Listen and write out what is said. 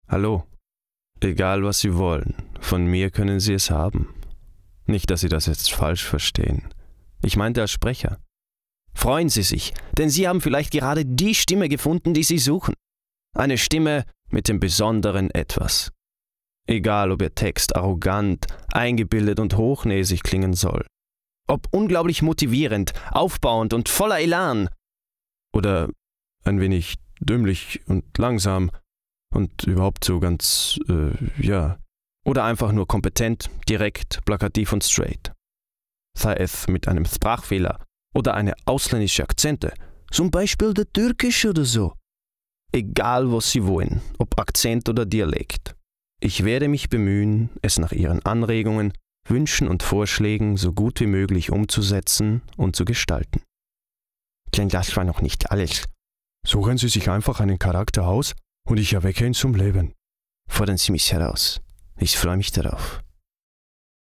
Hallo. Egal, was Sie wollen, von mir können Sie es haben. Nicht, dass Sie das jetzt falsch verstehen. Ich meinte als Sprecher. Freuen Sie sich, denn Sie haben vielleicht gerade die Stimme gefunden, die Sie suchen. Eine Stimme mit dem besonderen Etwas. Egal, ob Ihr Text arrogant, eingebildet und hochnäsig klingen soll. Ob unglaublich motivierend, aufbauend und voller Elan. Oder ein wenig dümmlich und langsam und überhaupt so ganz, Oder einfach nur kompetent, direkt, plakativ und straight. Sei es mit einem Sprachfehler oder eine ausländische Akzente, zum Beispiel der Türkisch oder so. Egal, was Sie wollen, ob Akzent oder Dialekt. Ich werde mich bemühen, es nach Ihren Anregungen, Wünschen und Vorschlägen so gut wie möglich umzusetzen und zu gestalten. Denn das war noch nicht alles. Suchen Sie sich einfach einen Charakter aus und ich erwecke ihn zum Leben. Fordern Sie mich heraus. Ich freue mich darauf.